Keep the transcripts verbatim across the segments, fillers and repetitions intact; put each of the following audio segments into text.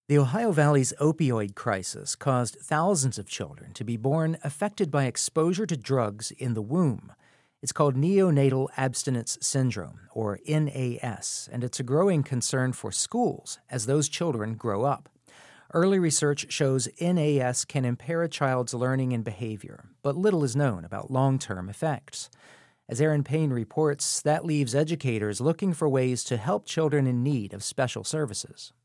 The Ohio Valley's opioid crisis caused thousands of children to be born affected by exposure to drugs in the womb. It's called neonatal abstinence syndrome, or N A S, and it's a growing concern for schools as those children grow up. Early research shows N A S can impair a child's learning and behavior, but little is known about long-term effects. As Aaron Payne reports, that leaves educators looking for ways to help children in need of special services.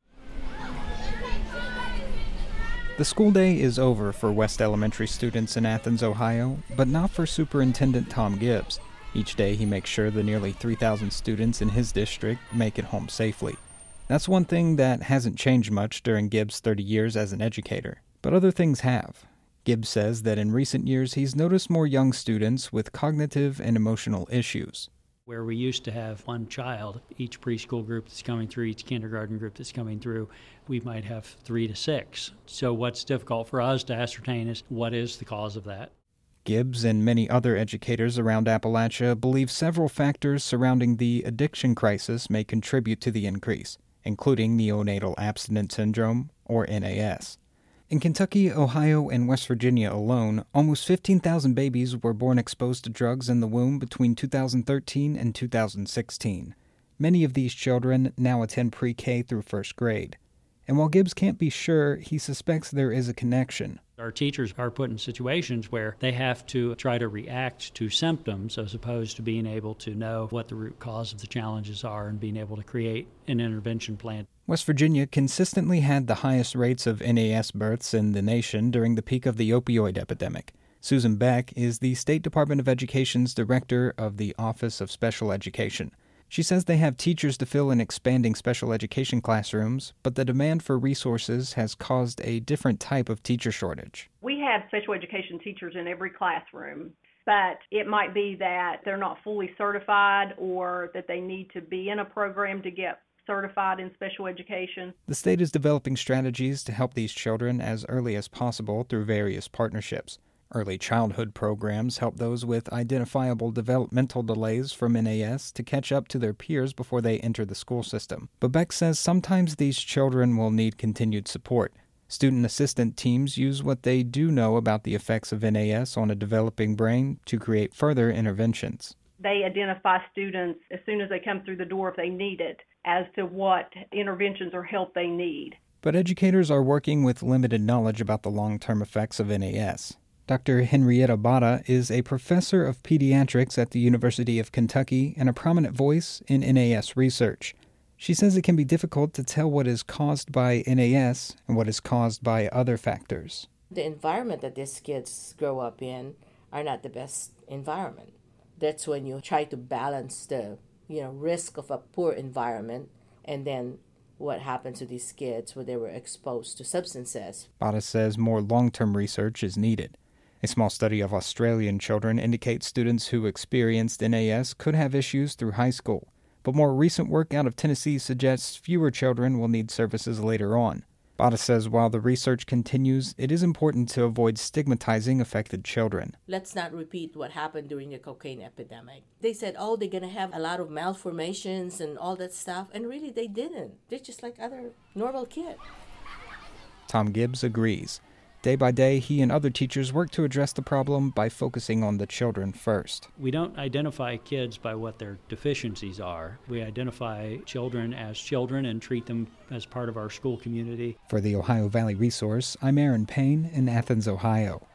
The school day is over for West Elementary students in Athens, Ohio, but not for Superintendent Tom Gibbs. Each day he makes sure the nearly three thousand students in his district make it home safely. That's one thing that hasn't changed much during Gibbs' thirty years as an educator, but other things have. Gibbs says that in recent years he's noticed more young students with cognitive and emotional issues. Where we used to have one child, each preschool group that's coming through, each kindergarten group that's coming through, we might have three to six. So what's difficult for us to ascertain is what is the cause of that. Gibbs and many other educators around Appalachia believe several factors surrounding the addiction crisis may contribute to the increase, including neonatal abstinence syndrome, or N A S. In Kentucky, Ohio, and West Virginia alone, almost fifteen thousand babies were born exposed to drugs in the womb between two thousand thirteen and two thousand sixteen. Many of these children now attend pre-K through first grade. And while Gibbs can't be sure, he suspects there is a connection. Our teachers are put in situations where they have to try to react to symptoms as opposed to being able to know what the root cause of the challenges are and being able to create an intervention plan. West Virginia consistently had the highest rates of N A S births in the nation during the peak of the opioid epidemic. Susan Beck is the State Department of Education's director of the Office of Special Education. She says they have teachers to fill in expanding special education classrooms, but the demand for resources has caused a different type of teacher shortage. We have special education teachers in every classroom, but it might be that they're not fully certified or that they need to be in a program to get certified in special education. The state is developing strategies to help these children as early as possible through various partnerships. Early childhood programs help those with identifiable developmental delays from N A S to catch up to their peers before they enter the school system. But Beck says sometimes these children will need continued support. Student assistant teams use what they do know about the effects of N A S on a developing brain to create further interventions. They identify students as soon as they come through the door if they need it, as to what interventions or help they need. But educators are working with limited knowledge about the long-term effects of N A S. Doctor Henrietta Botta is a professor of pediatrics at the University of Kentucky and a prominent voice in N A S research. She says it can be difficult to tell what is caused by N A S and what is caused by other factors. The environment that these kids grow up in are not the best environment. That's when you try to balance the, you know, risk of a poor environment and then what happens to these kids when they were exposed to substances. Botta says more long-term research is needed. A small study of Australian children indicates students who experienced N A S could have issues through high school, but more recent work out of Tennessee suggests fewer children will need services later on. Botta says while the research continues, it is important to avoid stigmatizing affected children. Let's not repeat what happened during the cocaine epidemic. They said, oh, they're going to have a lot of malformations and all that stuff, and really they didn't. They're just like other normal kids. Tom Gibbs agrees. Day by day, he and other teachers work to address the problem by focusing on the children first. We don't identify kids by what their deficiencies are. We identify children as children and treat them as part of our school community. For the Ohio Valley Resource, I'm Aaron Payne in Athens, Ohio.